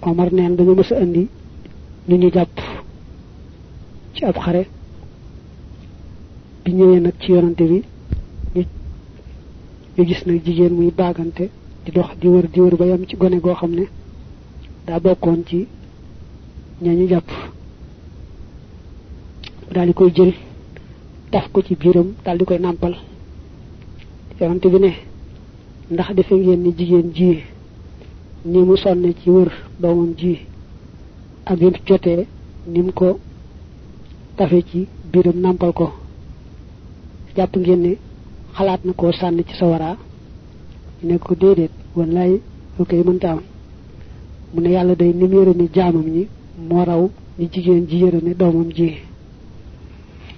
Omar neen dañu mësa andi ñu ñu jàpp ci ab xare bi ñëwee nag ci yonante bi ñu gis nag jigéen muy baagante di dox di wër ba yam ci gone goo xam ne daa bokkoon ci ñañu jàpp daal di koy jël taf ko ci biiram daal di koy nàmpal yonante bi ne ndax defe ngeen ni jigéen ji ni mu sonne ci wër doomam ji ak yim jotee nim ko tafe ci biiram nàmpal ko jàpp ngeen ne xalaat na koo sànni ci sawara ne ko déedéet wallaay lu koy mënta am mu ne yàlla day nim yërëme jaamam ñi moo raw ni jigéen ji yërëme doomam ji